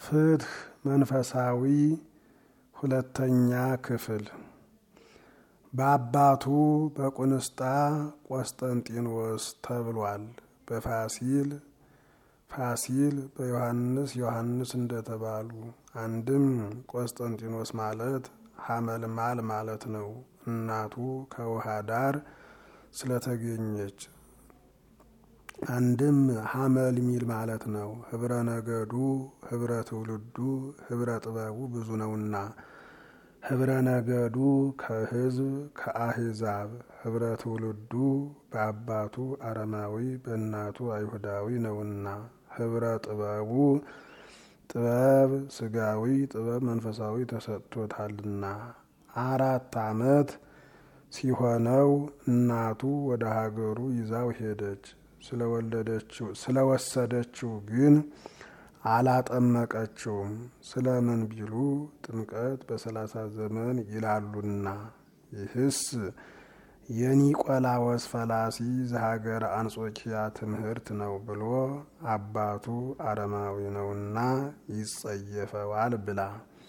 ፍትሕ መንፈሳዊ ሁለተኛ ክፍል በአባቱ በቁንስጣ ቆስጠንጢኖስ ተብሏል። በፋሲል በዮሐንስ እንደተባሉ አንድም ቆስጠንጢኖስ ማለት ሐመልማል ማለት ነው። እናቱ ከውሃ ዳር ስለተገኘች። አንድም ሐመልሚል ማለት ነው። ህብረ ነገዱ ህብረ ትውልዱ ህብረ ጥበቡ ብዙ ነውና ህብረ ነገዱ ከህዝብ ከአህዛብ ህብረ ትውልዱ በአባቱ አረማዊ በእናቱ አይሁዳዊ ነውና ህብረ ጥበቡ ጥበብ ስጋዊ ጥበብ መንፈሳዊ ተሰጥቶታልና 4 ዓመት ሲሆነው እናቱ ወደ ሀገሩ ይዛው ሄደች። ስለወሰደችው ግን አላጠመቀችውም። ስለምን ቢሉ ጥምቀት በ30 ዘመን ይላሉና። ይህስ የኒቆላዎስ ፈላሲ ዘሀገረ አንጾኪያ ትምህርት ነው ብሎ አባቱ አረማዊ ነውና ይጸየፈዋል ብላ።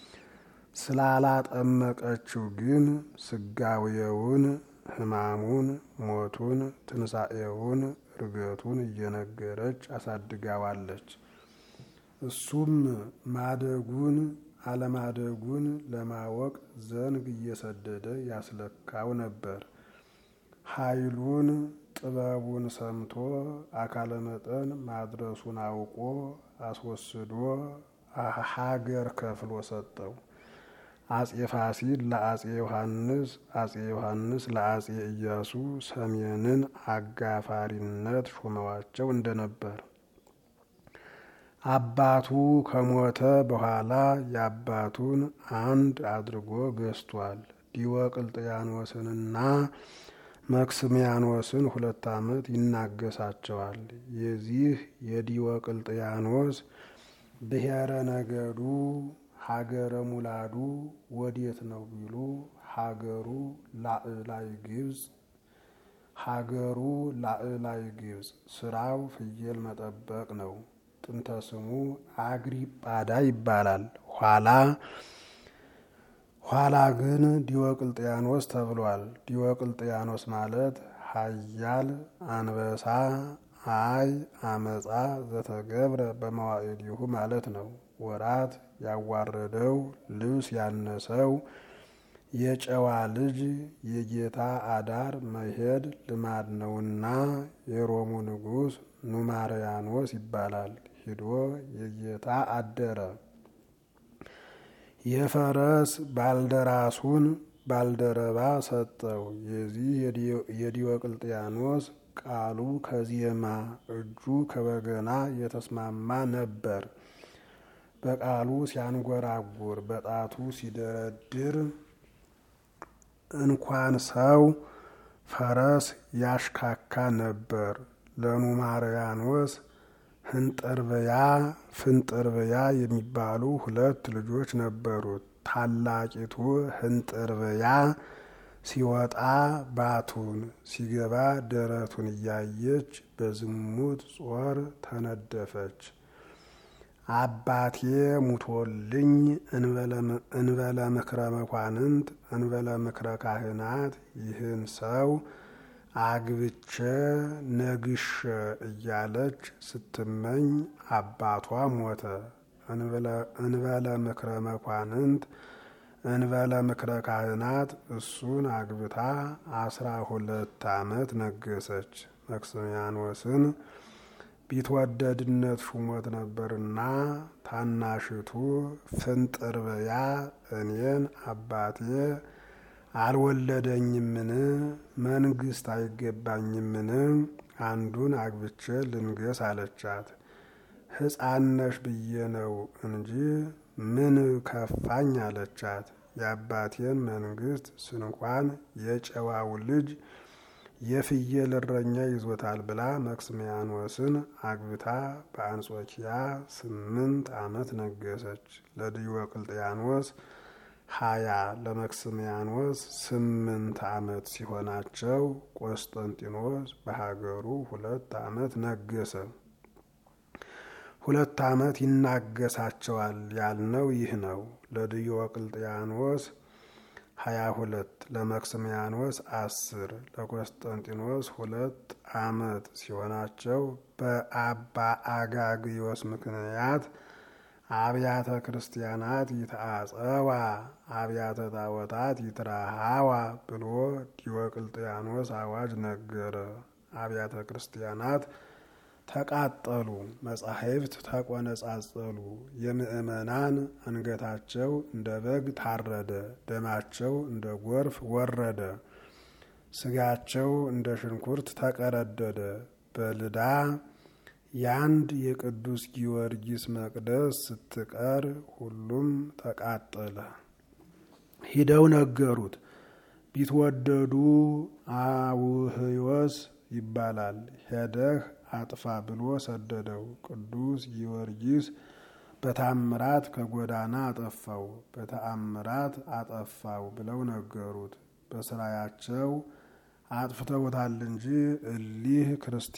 ስላላጠመቀችው ግን ስጋዌውን ሕማሙን ሞቱን ትንሣኤውን እርገቱን እየነገረች አሳድጋዋለች። እሱም ማደጉን አለማደጉን ለማወቅ ዘንግ እየሰደደ ያስለካው ነበር። ኃይሉን ጥበቡን ሰምቶ አካለ መጠን ማድረሱን አውቆ አስወስዶ ሀገር ከፍሎ ሰጠው። አጼ ፋሲል ለአጼ ዮሐንስ፣ አጼ ዮሐንስ ለአጼ ኢያሱ ሰሜንን አጋፋሪነት ሾመዋቸው እንደነበር። አባቱ ከሞተ በኋላ የአባቱን አንድ አድርጎ ገዝቷል። ዲዮቅልጥያኖስንና መክስሚያኖስን 2 ዓመት ይናገሳቸዋል። የዚህ የዲዮቅልጥያኖስ ብሔረ ነገዱ ሀገረ ሙላዱ ወዴት ነው ቢሉ ሀገሩ ላዕላይ ግብጽ ስራው ፍየል መጠበቅ ነው። ጥንተ ስሙ አግሪጳዳ ይባላል። ኋላ ግን ዲዮቅልጥያኖስ ተብሏል። ዲዮቅልጥያኖስ ማለት ኃያል አንበሳ አይ አመፃ ዘተገብረ በመዋዕሊሁ ማለት ነው። ወራት ያዋረደው ልብስ ያነሰው የጨዋ ልጅ የጌታ አዳር መሄድ ልማድ ነውና የሮሙ ንጉሥ ኑማርያኖስ ይባላል። ሂዶ የጌታ አደረ። የፈረስ ባልደራሱን ባልደረባ ሰጠው። የዚህ የዲዮቅልጥያኖስ ቃሉ ከዜማ እጁ ከበገና የተስማማ ነበር። በቃሉ ሲያንጎራጉር በጣቱ ሲደረድር እንኳን ሰው ፈረስ ያሽካካ ነበር። ለኑማርያኖስ ህንጥርብያ ፍንጥርብያ የሚባሉ 2 ልጆች ነበሩት። ታላቂቱ ህንጥርብያ ሲወጣ ባቱን ሲገባ ደረቱን እያየች በዝሙት ጾር ተነደፈች። አባቴ ሙቶልኝ እንበለ ምክረ መኳንንት እንበለ ምክረ ካህናት ይህን ሰው አግብቼ ነግሼ እያለች ስትመኝ አባቷ ሞተ። እንበለ ምክረ መኳንንት እንበለ ምክረ ካህናት እሱን አግብታ 12 ዓመት ነገሰች። መክስሚያኖስን ቢትወደድነት ሹሞት ነበርና ታናሽቱ ፍንጥርብያ እኔን አባቴ አልወለደኝምን? መንግስት አይገባኝምን? አንዱን አግብቼ ልንገስ አለቻት። ሕፃነሽ ብዬ ነው እንጂ ምን ከፋኝ አለቻት። የአባቴን መንግስት ስንኳን የጨዋው ልጅ የፍየል እረኛ ይዞታል ብላ መክስሚያኖስን አግብታ በአንጾኪያ 8 ዓመት ነገሰች። ለዲዮቅልጥያኖስ 20 ለመክስሚያኖስ 8 ዓመት ሲሆናቸው ቆስጠንጢኖስ በሀገሩ 2 ዓመት ነገሰ። 2 ዓመት ይናገሳቸዋል ያልነው ይህ ነው። ለዲዮቅልጥያኖስ 22 ለመክስምያኖስ 10 ለቆስጠንጢኖስ 2 ዓመት ሲሆናቸው በአባ አጋግዮስ ምክንያት አብያተ ክርስቲያናት ይትአጸዋ አብያተ ጣዖታት ይትራሃዋ ብሎ ዲዮቅልጥያኖስ አዋጅ ነገረ። አብያተ ክርስቲያናት ተቃጠሉ፣ መጻሕፍት ተቆነጻጸሉ። የምእመናን አንገታቸው እንደ በግ ታረደ፣ ደማቸው እንደ ጎርፍ ወረደ፣ ስጋቸው እንደ ሽንኩርት ተቀረደደ። በልዳ ያንድ የቅዱስ ጊዮርጊስ መቅደስ ስትቀር ሁሉም ተቃጠለ። ሂደው ነገሩት። ቢትወደዱ አውህዮስ ይባላል። ሄደህ አጥፋ ብሎ ሰደደው። ቅዱስ ጊዮርጊስ በተአምራት ከጎዳና አጠፋው፣ በተአምራት አጠፋው ብለው ነገሩት። በስራያቸው አጥፍተውታል እንጂ እሊህ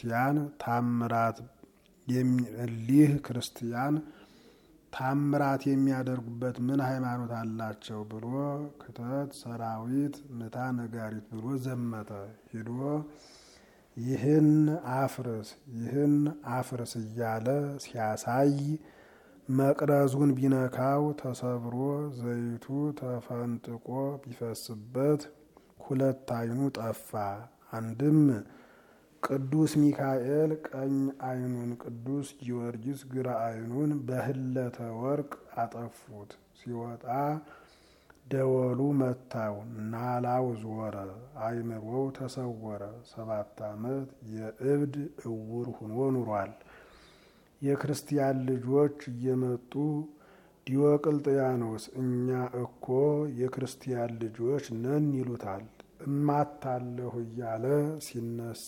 ክርስቲያን ታምራት የሚያደርጉበት ምን ሃይማኖት አላቸው ብሎ ክተት ሰራዊት ምታ ነጋሪት ብሎ ዘመተ። ሂዶ ይህን አፍርስ እያለ ሲያሳይ መቅረዙን ቢነካው ተሰብሮ ዘይቱ ተፈንጥቆ ቢፈስበት 2 ዓይኑ ጠፋ። አንድም ቅዱስ ሚካኤል ቀኝ ዓይኑን፣ ቅዱስ ጊዮርጊስ ግራ ዓይኑን በህለተ ወርቅ አጠፉት። ሲወጣ ደወሉ መታው፣ ናላው ዞረ፣ አይምሮው ተሰወረ። 7 ዓመት የእብድ እውር ሁኖ ኑሯል። የክርስቲያን ልጆች እየመጡ ዲዮቅልጥያኖስ እኛ እኮ የክርስቲያን ልጆች ነን ይሉታል። እማታለሁ እያለ ሲነሳ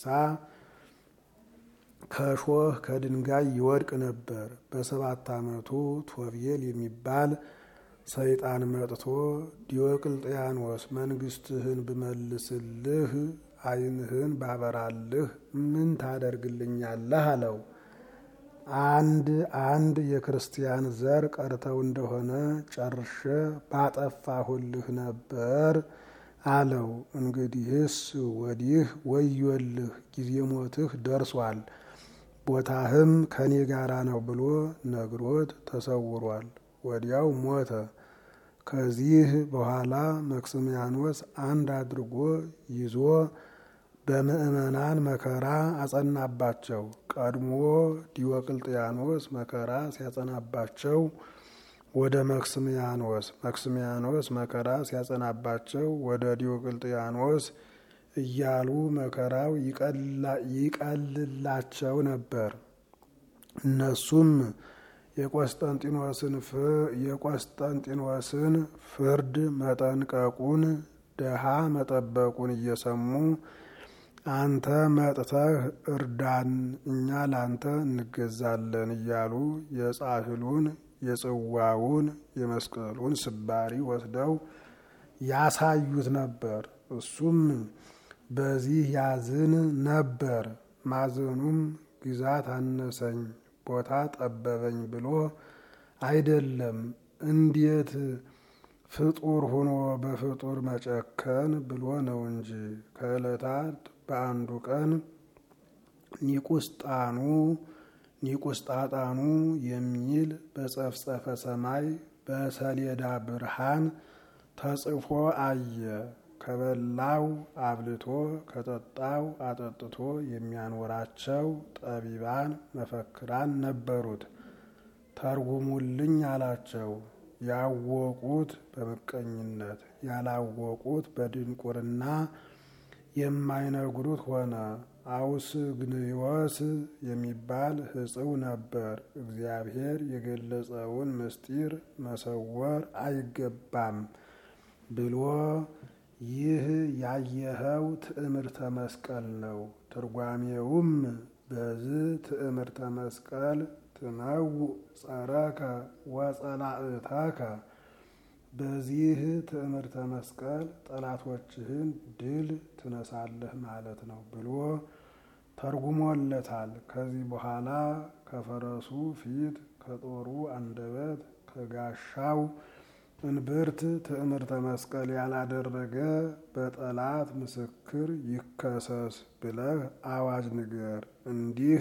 ከሾህ ከድንጋይ ይወድቅ ነበር። በ7 ዓመቱ ቶብየል የሚባል ሰይጣን መጥቶ ዲዮቅልጥያኖስ መንግስትህን ብመልስልህ፣ ዓይንህን ባበራልህ ምን ታደርግልኛለህ አለው። አንድ የክርስቲያን ዘር ቀርተው እንደሆነ ጨርሼ ባጠፋሁልህ ነበር አለው። እንግዲህስ ወዲህ ወዮልህ፣ ጊዜ ሞትህ ደርሷል፣ ቦታህም ከኔ ጋራ ነው ብሎ ነግሮት ተሰውሯል። ወዲያው ሞተ። ከዚህ በኋላ መክስምያኖስ አንድ አድርጎ ይዞ በምእመናን መከራ አጸናባቸው። ቀድሞ ዲዮቅልጥያኖስ መከራ ሲያጸናባቸው ወደ መክስምያኖስ መከራ ሲያጸናባቸው ወደ ዲዮቅልጥያኖስ እያሉ መከራው ይቀልላቸው ነበር። እነሱም የቆስጠንጢኖስን ፍርድ መጠንቀቁን ደሃ መጠበቁን እየሰሙ አንተ መጥተህ እርዳን፣ እኛ ላንተ እንገዛለን እያሉ የጻሕሉን የጽዋውን የመስቀሉን ስባሪ ወስደው ያሳዩት ነበር። እሱም በዚህ ያዝን ነበር። ማዘኑም ግዛት አነሰኝ፣ ቦታ ጠበበኝ ብሎ አይደለም፣ እንዴት ፍጡር ሆኖ በፍጡር መጨከን ብሎ ነው እንጂ። ከዕለታት በአንዱ ቀን ኒቁስጣጣኑ የሚል በጸፍጸፈ ሰማይ በሰሌዳ ብርሃን ተጽፎ አየ። ከበላው አብልቶ ከጠጣው አጠጥቶ የሚያኖራቸው ጠቢባን መፈክራን ነበሩት። ተርጉሙልኝ አላቸው። ያወቁት በምቀኝነት ያላወቁት በድንቁርና የማይነግሩት ሆነ። አውስግንዮስ የሚባል ሕጽው ነበር። እግዚአብሔር የገለጸውን ምስጢር መሰወር አይገባም ብሎ ይህ ያየኸው ትዕምርተ መስቀል ነው። ትርጓሜውም በዚህ ትዕምርተ መስቀል ትመው ጸረከ ወጸላእተከ፣ በዚህ ትዕምርተ መስቀል ጠላቶችህን ድል ትነሳለህ ማለት ነው ብሎ ተርጉሞለታል። ከዚህ በኋላ ከፈረሱ ፊት፣ ከጦሩ አንደበት፣ ከጋሻው እንብርት ትዕምርተ መስቀል ያላደረገ በጠላት ምስክር ይከሰስ ብለህ አዋጅ ንገር። እንዲህ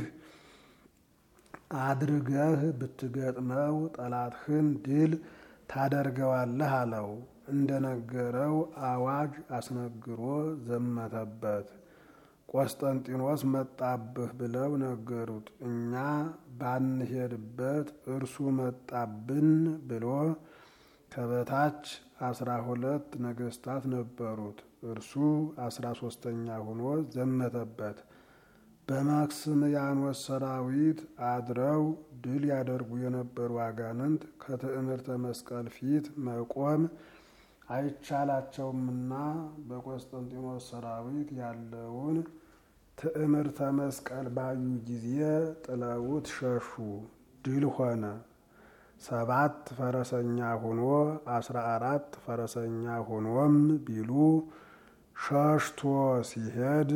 አድርገህ ብትገጥመው ጠላትህን ድል ታደርገዋለህ አለው። እንደነገረው አዋጅ አስነግሮ ዘመተበት። ቆስጠንጢኖስ መጣብህ ብለው ነገሩት። እኛ ባንሄድበት እርሱ መጣብን ብሎ ከበታች 12 ነገስታት ነበሩት። እርሱ 13ኛ ሆኖ ዘመተበት። በማክስምያኖስ ሰራዊት አድረው ድል ያደርጉ የነበሩ አጋንንት ከትዕምርተ መስቀል ፊት መቆም አይቻላቸውምና በቆስጠንጢኖስ ሰራዊት ያለውን ትዕምርተ መስቀል ባዩ ጊዜ ጥለውት ሸሹ። ድል ሆነ። 7 ፈረሰኛ ሆኖ 14 ፈረሰኛ ሆኖም ቢሉ ሸሽቶ ሲሄድ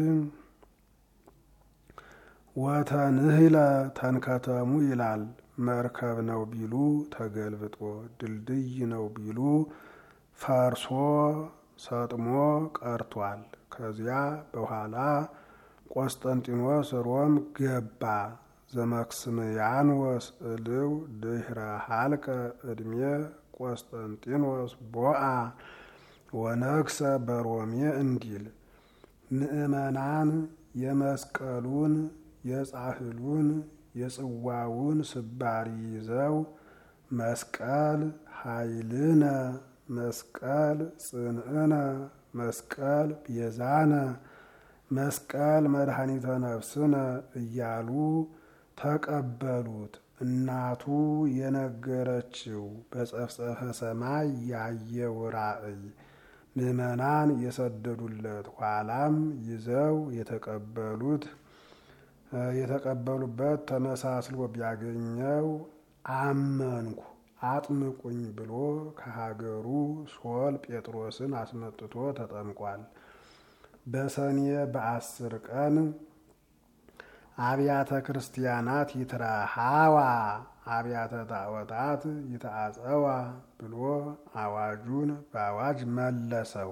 ወተንህለ ተንከተሙ ይላል። መርከብ ነው ቢሉ ተገልብጦ፣ ድልድይ ነው ቢሉ ፈርሶ ሰጥሞ ቀርቷል። ከዚያ በኋላ ቆስጠንጢኖስ ሮም ገባ። ዘመክስምያኖስ እልው ድህረ ሀልቀ ዕድሜ ቆስጠንጢኖስ ቦአ ወነግሰ በሮሜ እንዲል ምእመናን የመስቀሉን የጻሕሉን የጽዋውን ስባሪ ይዘው መስቀል ኃይልነ፣ መስቀል ጽንዕነ፣ መስቀል ቤዛነ፣ መስቀል መድኃኒተ ነፍስነ እያሉ ተቀበሉት። እናቱ የነገረችው በጸፍጸፈ ሰማይ ያየው ራእይ ምእመናን የሰደዱለት ኋላም ይዘው የተቀበሉበት ተመሳስሎ ቢያገኘው አመንኩ አጥምቁኝ ብሎ ከሀገሩ ሶል ጴጥሮስን አስመጥቶ ተጠምቋል። በሰኔ በ10 ቀን አብያተ ክርስቲያናት ይትረሃዋ አብያተ ጣዖታት ይትአጸዋ ብሎ አዋጁን በአዋጅ መለሰው።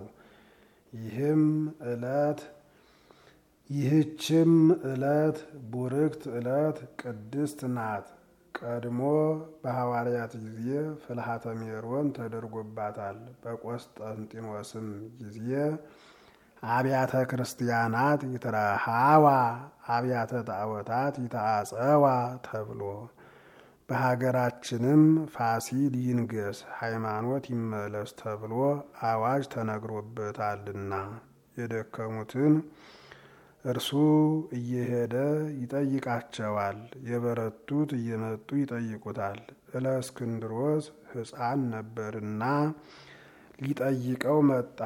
ይህችም ዕለት ቡርክት ዕለት ቅድስት ናት። ቀድሞ በሐዋርያት ጊዜ ፍልሃተ ሜሮን ተደርጎባታል። በቆስጠንጢኖስም ጊዜ አብያተ ክርስቲያናት ይትረሃዋ አብያተ ጣዖታት ይትአጸዋ ተብሎ በሀገራችንም ፋሲል ይንገስ ሃይማኖት ይመለስ ተብሎ አዋጅ ተነግሮበታልና የደከሙትን እርሱ እየሄደ ይጠይቃቸዋል፣ የበረቱት እየመጡ ይጠይቁታል። እለእስክንድሮስ ሕፃን ነበርና ሊጠይቀው መጣ።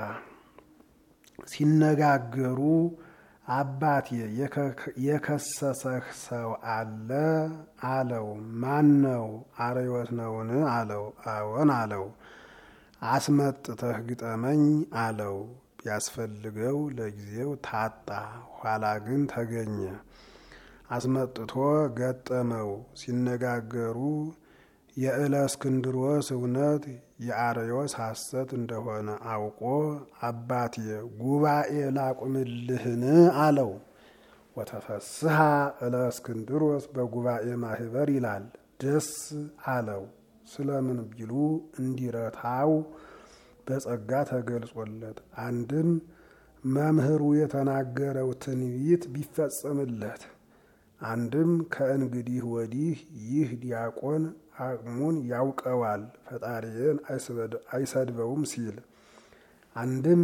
ሲነጋገሩ አባቴ የከሰሰህ ሰው አለ አለው። ማን ነው? አርዮስ ነውን? አለው። አዎን አለው። አስመጥተህ ግጠመኝ አለው። ቢያስፈልገው ለጊዜው ታጣ፣ ኋላ ግን ተገኘ። አስመጥቶ ገጠመው። ሲነጋገሩ የእለእስክንድሮስ እውነት የአርዮስ ሐሰት እንደሆነ አውቆ አባቴ ጉባኤ ላቁምልህን አለው። ወተፈስሐ እለእስክንድሮስ በጉባኤ ማህበር ይላል። ደስ አለው። ስለምን ቢሉ እንዲረታው በጸጋ ተገልጾለት፣ አንድም መምህሩ የተናገረው ትንቢት ቢፈጸምለት፣ አንድም ከእንግዲህ ወዲህ ይህ ዲያቆን አቅሙን ያውቀዋል፣ ፈጣሪን አይሰድበውም ሲል፣ አንድም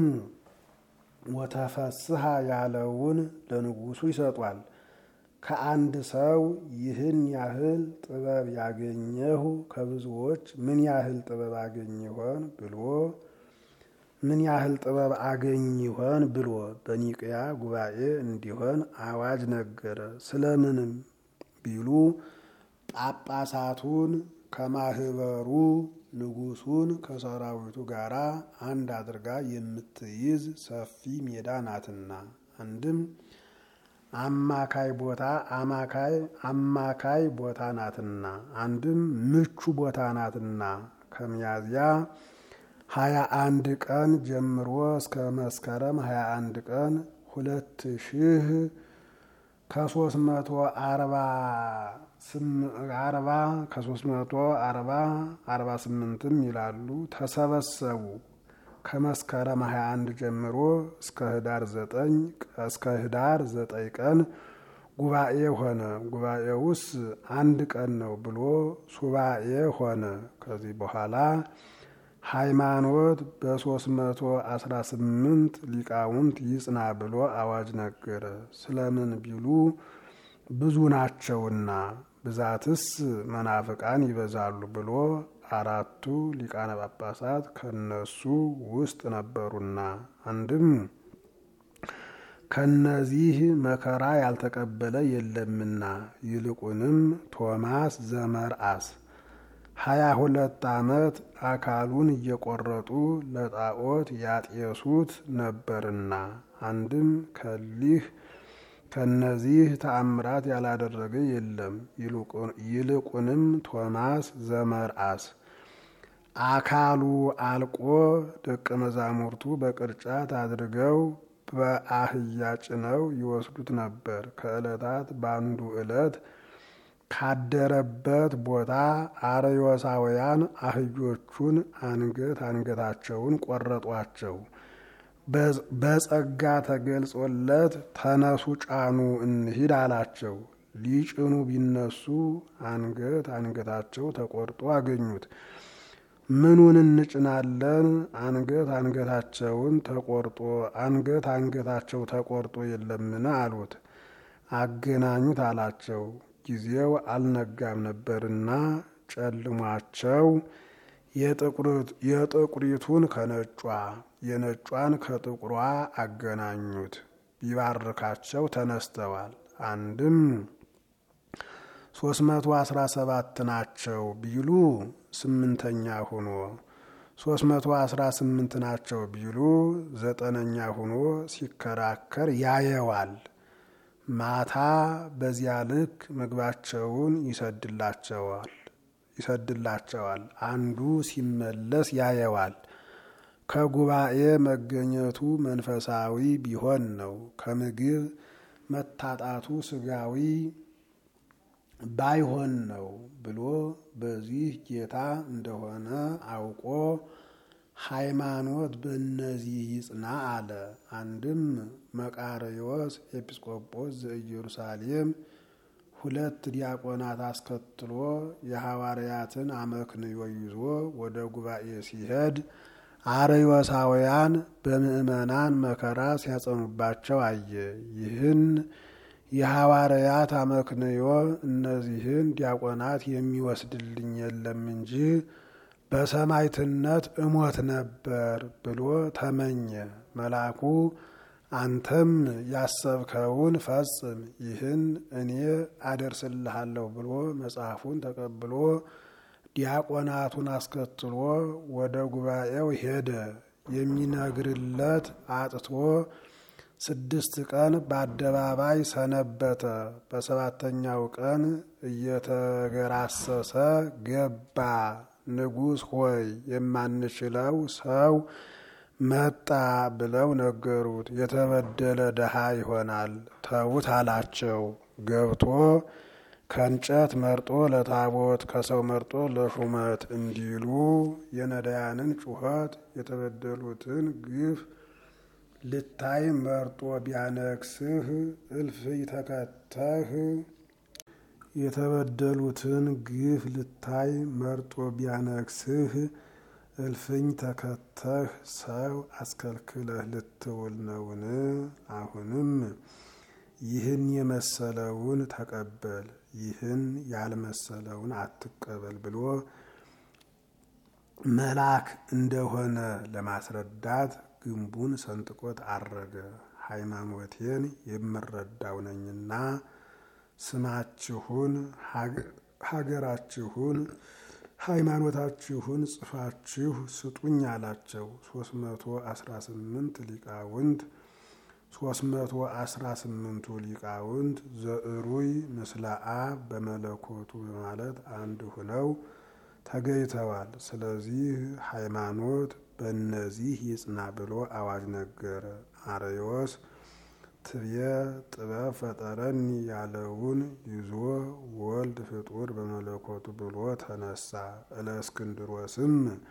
ወተፈስሐ ያለውን ለንጉሱ ይሰጧል። ከአንድ ሰው ይህን ያህል ጥበብ ያገኘሁ ከብዙዎች ምን ያህል ጥበብ አገኝ ይሆን ብሎ በኒቅያ ጉባኤ እንዲሆን አዋጅ ነገረ። ስለምንም ቢሉ ጳጳሳቱን ከማህበሩ ንጉሱን ከሰራዊቱ ጋር አንድ አድርጋ የምትይዝ ሰፊ ሜዳ ናትና፣ አንድም አማካይ ቦታ አማካይ ቦታ ናትና፣ አንድም ምቹ ቦታ ናትና ከሚያዝያ 21 ቀን ጀምሮ እስከ መስከረም 21 ቀን 2348 ይላሉ ተሰበሰቡ። ከመስከረም 21 ጀምሮ እስከ ህዳር 9 ቀን ጉባኤ ሆነ። ጉባኤውስ አንድ ቀን ነው ብሎ ሱባኤ ሆነ። ከዚህ በኋላ ሃይማኖት በ318 ሊቃውንት ይጽና ብሎ አዋጅ ነገረ። ስለምን ቢሉ ብዙ ናቸውና፣ ብዛትስ መናፍቃን ይበዛሉ ብሎ 4ቱ ሊቃነ ጳጳሳት ከነሱ ውስጥ ነበሩና፣ አንድም ከነዚህ መከራ ያልተቀበለ የለምና። ይልቁንም ቶማስ ዘመርአስ 22 ዓመት አካሉን እየቆረጡ ለጣዖት ያጤሱት ነበርና፣ አንድም ከነዚህ ተአምራት ያላደረገ የለም። ይልቁንም ቶማስ ዘመርአስ አካሉ አልቆ ደቀ መዛሙርቱ በቅርጫት አድርገው በአህያ ጭነው ይወስዱት ነበር። ከዕለታት በአንዱ ዕለት ካደረበት ቦታ አርዮሳውያን አህዮቹን አንገታቸውን ቆረጧቸው። በጸጋ ተገልጾለት ተነሱ ጫኑ እንሂድ አላቸው። ሊጭኑ ቢነሱ አንገታቸው ተቆርጦ አገኙት። ምኑን እንጭናለን? አንገታቸው ተቆርጦ የለምን አሉት። አገናኙት አላቸው። ጊዜው አልነጋም ነበርና ጨልሟቸው የጥቁሪቱን ከነጯ የነጯን ከጥቁሯ አገናኙት። ቢባርካቸው ተነስተዋል። አንድም 317 ናቸው ቢሉ 8ኛ ሆኖ፣ 318 ናቸው ቢሉ 9ኛ ሆኖ ሲከራከር ያየዋል። ማታ በዚያ ልክ ምግባቸውን ይሰድላቸዋል። አንዱ ሲመለስ ያየዋል። ከጉባኤ መገኘቱ መንፈሳዊ ቢሆን ነው። ከምግብ መታጣቱ ስጋዊ ባይሆን ነው ብሎ በዚህ ጌታ እንደሆነ አውቆ ሃይማኖት በእነዚህ ይጽና አለ። አንድም መቃርዮስ ኤጲስቆጶስ ዘኢየሩሳሌም 2 ዲያቆናት አስከትሎ የሐዋርያትን አመክንዮ ይዞ ወደ ጉባኤ ሲሄድ አርዮሳውያን በምእመናን መከራ ሲያጸኑባቸው አየ። ይህን የሐዋርያት አመክንዮ እነዚህን ዲያቆናት የሚወስድልኝ የለም እንጂ በሰማዕትነት እሞት ነበር ብሎ ተመኘ። መልአኩ አንተም ያሰብከውን ፈጽም፣ ይህን እኔ አደርስልሃለሁ ብሎ መጽሐፉን ተቀብሎ ዲያቆናቱን አስከትሎ ወደ ጉባኤው ሄደ። የሚነግርለት አጥቶ 6 ቀን በአደባባይ ሰነበተ። በ7ኛው ቀን እየተገራሰሰ ገባ። ንጉሥ ሆይ የማንችለው ሰው መጣ ብለው ነገሩት። የተበደለ ድሃ ይሆናል ተዉት አላቸው። ገብቶ ከእንጨት መርጦ ለታቦት ከሰው መርጦ ለሹመት እንዲሉ የነዳያንን ጩኸት የተበደሉትን ግፍ ልታይ መርጦ ቢያነግስህ እልፍኝ ተከተህ የተበደሉትን ግፍ ልታይ መርጦ ቢያነግስህ እልፍኝ ተከተህ ሰው አስከልክለህ ልትውል ነውን? አሁንም ይህን የመሰለውን ተቀበል፣ ይህን ያልመሰለውን አትቀበል ብሎ መልአክ እንደሆነ ለማስረዳት ግንቡን ሰንጥቆት አረገ። ሃይማኖቴን የምረዳው ነኝና ስማችሁን፣ ሀገራችሁን፣ ሃይማኖታችሁን ጽፋችሁ ስጡኝ አላቸው። 318 ሊቃውንት 318ቱ ሊቃውንት ዘዕሩይ ምስለ አብ በመለኮቱ በማለት አንድ ሆነው ተገኝተዋል። ስለዚህ ሃይማኖት በእነዚህ ይጽና ብሎ አዋጅ ነገረ። አርዮስ ትብየ ጥበብ ፈጠረኒ ያለውን ይዞ ወልድ ፍጡር በመለኮቱ ብሎ ተነሳ። እለእስክንድሮስም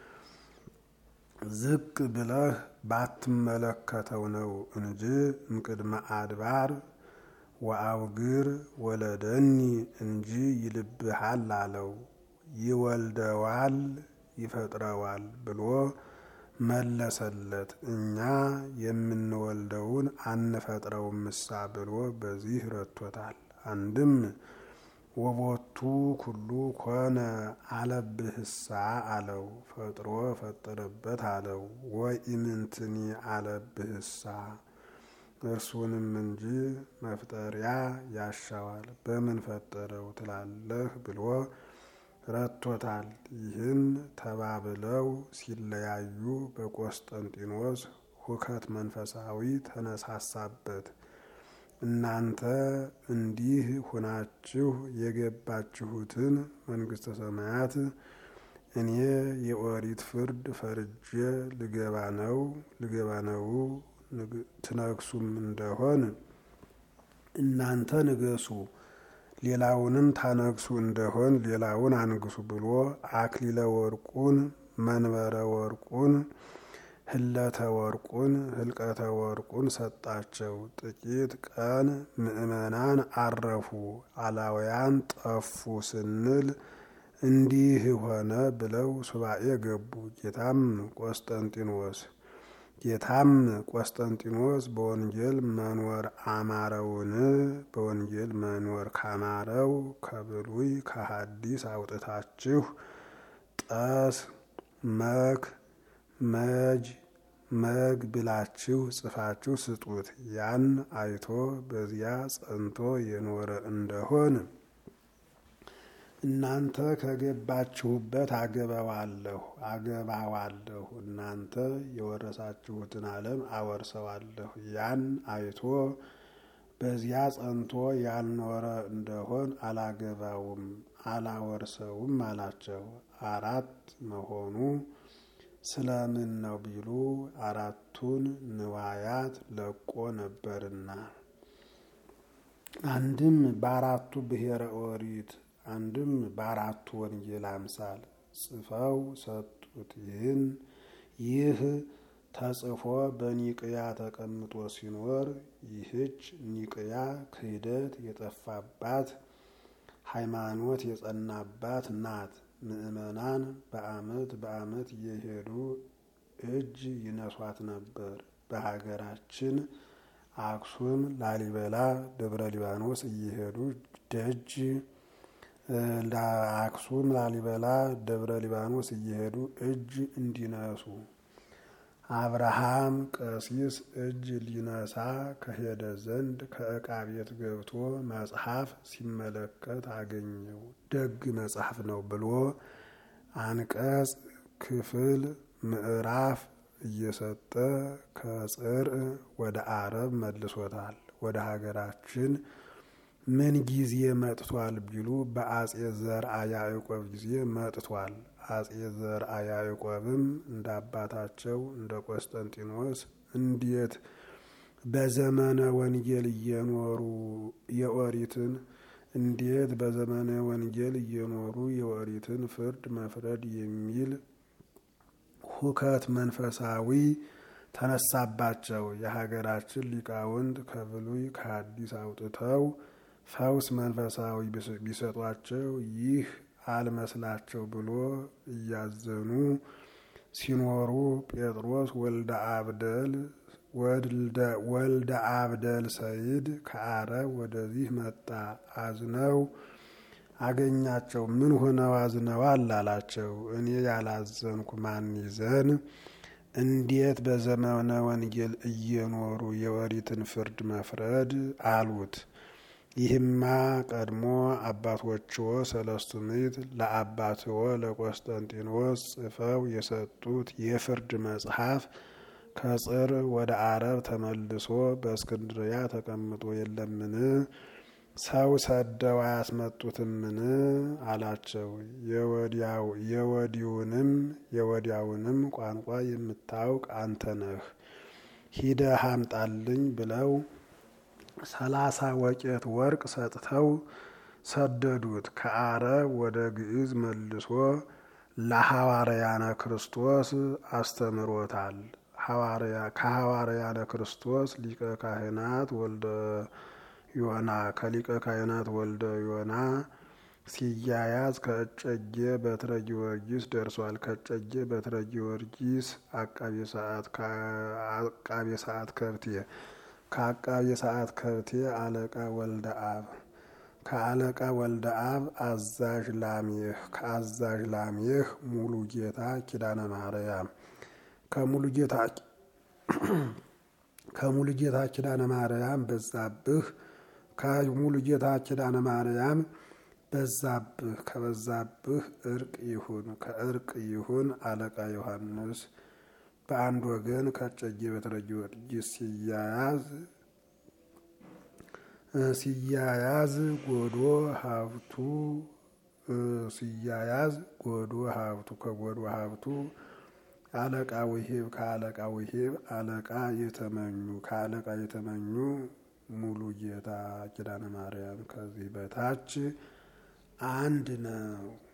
ዝቅ ብለህ ባትመለከተው ነው እንጂ እምቅድመ አድባር ወአውግር ወለደኒ እንጂ ይልብሃል አለው። ይወልደዋል ይፈጥረዋል ብሎ መለሰለት። እኛ የምንወልደውን አንፈጥረውም ምሳ ብሎ በዚህ ረቶታል። አንድም ወቦቱ ኩሉ ኮነ አለብህሳ አለው። ፈጥሮ ፈጠረበት አለው። ወኢምንትኒ አለብህሳ እርሱንም እንጂ መፍጠሪያ ያሻዋል በምን ፈጠረው ትላለህ ብሎ ረቶታል። ይህን ተባብለው ሲለያዩ በቆስጠንጢኖስ ሁከት መንፈሳዊ ተነሳሳበት። እናንተ እንዲህ ሁናችሁ የገባችሁትን መንግስተ ሰማያት እኔ የኦሪት ፍርድ ፈርጄ ልገባ ነው ትነግሱም እንደሆን እናንተ ንገሱ፣ ሌላውንም ታነግሱ እንደሆን ሌላውን አንግሱ ብሎ አክሊለ ወርቁን፣ መንበረ ወርቁን፣ ህለተ ወርቁን፣ ህልቀተ ወርቁን ሰጣቸው። ጥቂት ቀን ምእመናን አረፉ፣ አላውያን ጠፉ ስንል እንዲህ ሆነ ብለው ሱባኤ ገቡ። ጌታም ቆስጠንጢኖስ በወንጌል መኖር አማረውን? በወንጌል መኖር ካማረው ከብሉይ ከሐዲስ አውጥታችሁ ጠስ መግ ብላችሁ ጽፋችሁ ስጡት። ያን አይቶ በዚያ ጸንቶ የኖረ እንደሆን እናንተ ከገባችሁበት አገባዋለሁ። እናንተ የወረሳችሁትን ዓለም አወርሰዋለሁ። ያን አይቶ በዚያ ጸንቶ ያልኖረ እንደሆን አላገባውም አላወርሰውም አላቸው። 4 መሆኑ ስለምን ነው ቢሉ 4ቱን ንዋያት ለቆ ነበርና፣ አንድም በ4ቱ ብሔረ ኦሪት፣ አንድም በ4ቱ ወንጌል አምሳል ጽፈው ሰጡት። ይህ ተጽፎ በኒቅያ ተቀምጦ ሲኖር ይህች ኒቅያ ክህደት የጠፋባት ሃይማኖት የጸናባት ናት። ምእመናን በዓመት እየሄዱ እጅ ይነሷት ነበር። በሀገራችን አክሱም፣ ላሊበላ፣ ደብረ ሊባኖስ እየሄዱ እጅ እንዲነሱ አብርሃም ቀሲስ እጅ ሊነሳ ከሄደ ዘንድ ከዕቃ ቤት ገብቶ መጽሐፍ ሲመለከት አገኘው። ደግ መጽሐፍ ነው ብሎ አንቀጽ፣ ክፍል፣ ምዕራፍ እየሰጠ ከጽር ወደ አረብ መልሶታል። ወደ ሀገራችን ምን ጊዜ መጥቷል ቢሉ በአጼ ዘርአ ያዕቆብ ጊዜ መጥቷል። አጼ ዘርአ ያዕቆብም እንደ አባታቸው እንደ ቆስጠንጢኖስ እንዴት በዘመነ ወንጌል እየኖሩ የኦሪትን ፍርድ መፍረድ የሚል ሁከት መንፈሳዊ ተነሳባቸው። የሀገራችን ሊቃውንት ከብሉይ ከሐዲስ አውጥተው ፈውስ መንፈሳዊ ቢሰጧቸው ይህ አልመስላቸው ብሎ እያዘኑ ሲኖሩ ጴጥሮስ ወልደ አብደል ሰይድ ከአረብ ወደዚህ መጣ። አዝነው አገኛቸው። ምን ሆነው አዝነዋል አላቸው። እኔ ያላዘንኩ ማን ይዘን? እንዴት በዘመነ ወንጌል እየኖሩ የኦሪትን ፍርድ መፍረድ አሉት። ይህማ ቀድሞ አባቶችዎ ሰለስቱ ምዕት ለአባትዎ ለቆስጠንጢኖስ ጽፈው የሰጡት የፍርድ መጽሐፍ ከጽር ወደ አረብ ተመልሶ በእስክንድርያ ተቀምጦ የለምን? ሰው ሰደው አያስመጡትምን? አላቸው። የወዲያውንም ቋንቋ የምታውቅ አንተ ነህ፣ ሂደህ አምጣልኝ ብለው 30 ወቄት ወርቅ ሰጥተው ሰደዱት። ከአረብ ወደ ግዕዝ መልሶ ለሐዋርያነ ክርስቶስ አስተምሮታል። ከሐዋርያነ ክርስቶስ ሊቀ ካህናት ወልደ ዮና ከሊቀ ካህናት ወልደ ዮና ሲያያዝ ከእጨጌ በትረ ጊዮርጊስ ደርሷል። ከእጨጌ በትረ ጊዮርጊስ አቃቤ ሰዓት ከብቴ ከአቃቤ ሰዓት ከብቴ አለቃ ወልደ አብ ከአለቃ ወልደ አብ አዛዥ ላሜህ ከአዛዥ ላሜህ ሙሉ ጌታ ኪዳነ ማርያም ከሙሉ ጌታ ኪዳነ ማርያም በዛብህ ከሙሉ ጌታ ኪዳነ ማርያም በዛብህ ከበዛብህ እርቅ ይሁን ከእርቅ ይሁን አለቃ ዮሐንስ በአንድ ወገን ከእጨጌ በትረ ጊዮርጊስ ሲያያዝ ጎዶ ሀብቱ ከጎዶ ሀብቱ አለቃ ውሂብ ከአለቃ ውሂብ አለቃ የተመኙ ከአለቃ የተመኙ ሙሉ ጌታ ኪዳነ ማርያም ከዚህ በታች አንድ ነው።